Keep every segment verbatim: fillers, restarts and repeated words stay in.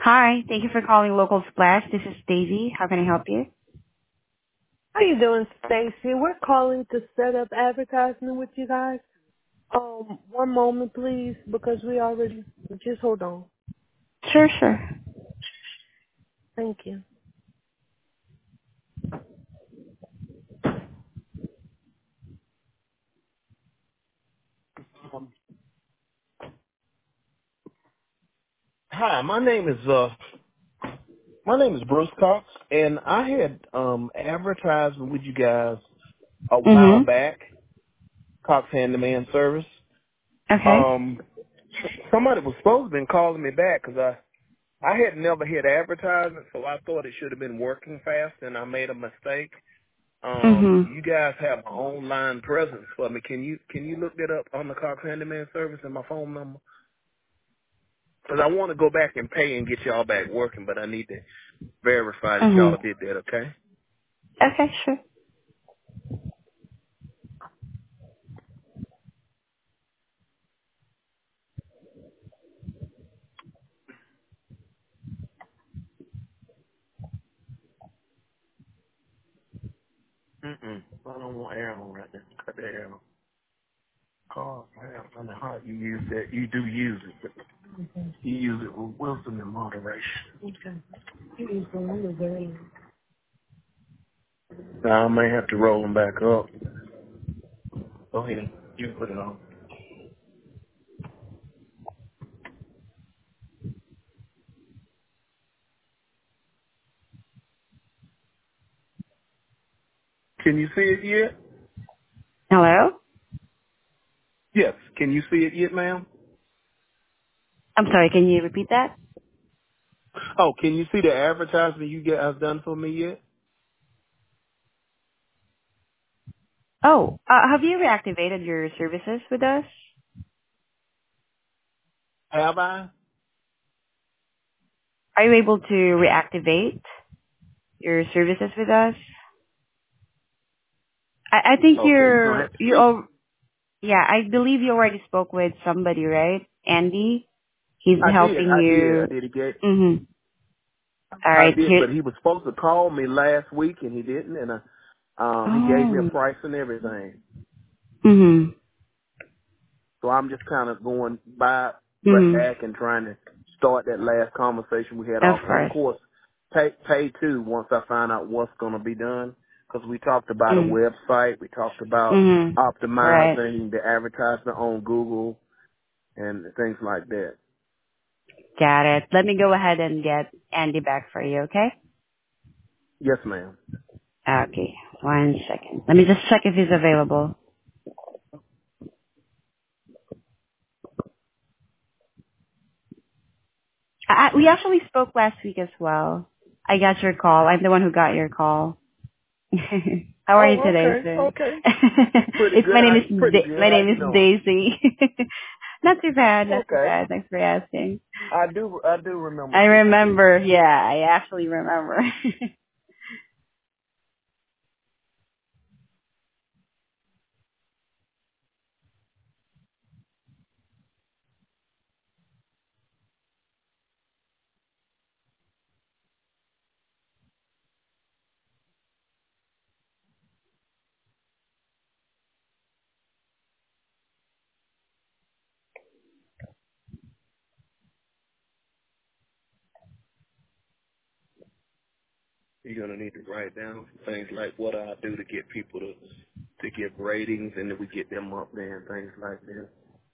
Hi, thank you for calling Local Splash. This is Daisy. How can I help you? How you doing, Stacy? We're calling to set up advertisement with you guys. Um, one moment, please, because we already. Just hold on. Sure, sure. Thank you. Um, hi, my name is uh, my name is Bruce Cox, and I had um advertisement with you guys a while Mm-hmm. back. Cox Handyman Service. Okay. Um, somebody was supposed to been calling me back because I I had never hit advertisement, so I thought it should have been working fast, and I made a mistake. Um, Mm-hmm. you guys have an online presence for me. Can you can you look that up on the Cox Handyman Service and my phone number? Because I want to go back and pay and get y'all back working, but I need to verify that Mm-hmm. y'all did that. Okay? Okay, sure. Mm-mm. I don't want air on right now. Cut the air on. Call. I don't know how you use that. You do use it, but you use it with wisdom and moderation. Okay. Now I may have to roll them back up. Go ahead. You put it on. Can you see it yet? Hello? Yes. Can you see it yet, ma'am? I'm sorry, can you repeat that? Oh, can you see the advertisement you guys done for me yet? Oh, uh, have you reactivated your services with us? Have I? Are you able to reactivate your services with us? I, I think Okay, you're gonna you're, have to you see. all, yeah, I believe you already spoke with somebody, right? Andy? He's I did, helping I did, I you. did. He get, Mm-hmm. All I right, did, here. but he was supposed to call me last week and he didn't, and uh, um, he gave me a Oh. price and everything. Mm-hmm. So I'm just kind of going by Mm-hmm. back and trying to start that last conversation we had Of off, and of course. course, pay pay too once I find out what's going to be done. Because we talked about a Mm. website, we talked about Mm-hmm. Right. optimizing the advertisement on Google and things like that. Got it. Let me go ahead and get Andy back for you, okay? Yes, ma'am. Okay. One second. Let me just check if he's available. I, I- we actually spoke last week as well. I got your call. I'm the one who got your call. How are you Oh, today, okay, sir? okay. Pretty it's good. my name How, is pretty da- good. my How name you is doing? Daisy. Not too bad. Not too Okay. bad. Thanks for asking. I do. I do remember I speaking to you. remember. Yeah, I actually remember. You're gonna need to write down some things like what I do to get people to to give ratings, and then we get them up there and things like that.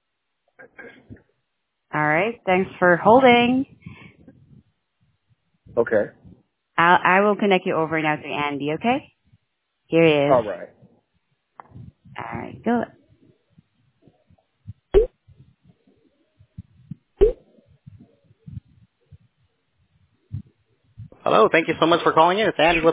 All right. Thanks for holding. Okay. I'll, I will connect you over now to Andy, okay? Here he is. All right. All right, go. Hello, thank you so much for calling in. It's Andy.